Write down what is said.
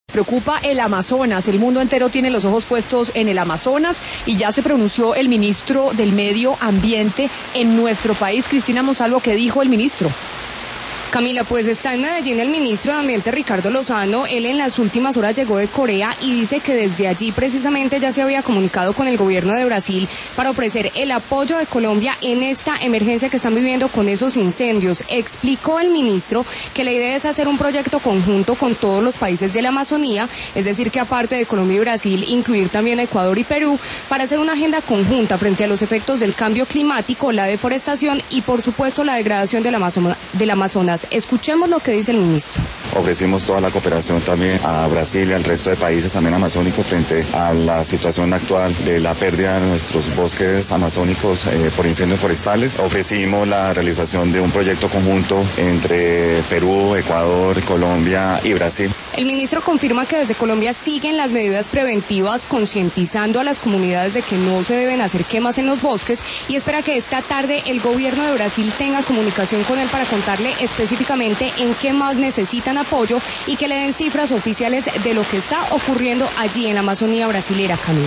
Preocupa el Amazonas, el mundo entero tiene los ojos puestos en el Amazonas y ya se pronunció el ministro del Medio Ambiente en nuestro país, Cristina Monsalvo. ¿Qué dijo el ministro? Camila, pues está en Medellín el ministro de Ambiente Ricardo Lozano. Él en las últimas horas llegó de Corea y dice que desde allí precisamente ya se había comunicado con el gobierno de Brasil para ofrecer el apoyo de Colombia en esta emergencia que están viviendo con esos incendios. Explicó el ministro que la idea es hacer un proyecto conjunto con todos los países de la Amazonía, es decir, que aparte de Colombia y Brasil, incluir también a Ecuador y Perú, para hacer una agenda conjunta frente a los efectos del cambio climático, la deforestación y por supuesto la degradación del Amazonas. Escuchemos lo que dice el ministro. Ofrecimos toda la cooperación también a Brasil y al resto de países también amazónicos frente a la situación actual de la pérdida de nuestros bosques amazónicos por incendios forestales. Ofrecimos la realización de un proyecto conjunto entre Perú, Ecuador, Colombia y Brasil. El ministro confirma que desde Colombia siguen las medidas preventivas, concientizando a las comunidades de que no se deben hacer quemas en los bosques y espera que esta tarde el gobierno de Brasil tenga comunicación con él para contarle específicamente en qué más necesitan apoyo y que le den cifras oficiales de lo que está ocurriendo allí en la Amazonía brasilera, Camila.